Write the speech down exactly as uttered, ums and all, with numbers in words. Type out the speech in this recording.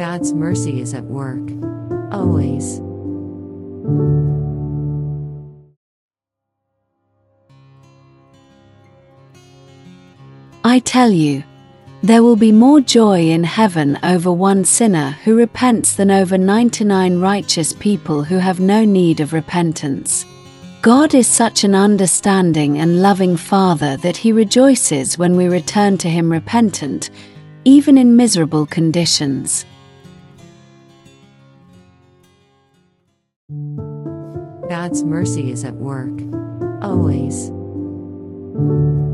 God's mercy is at work, always. I tell you, there will be more joy in heaven over one sinner who repents than over ninety-nine righteous people who have no need of repentance. God is such an understanding and loving Father that He rejoices when we return to Him repentant, even in miserable conditions. God's mercy is at work, always.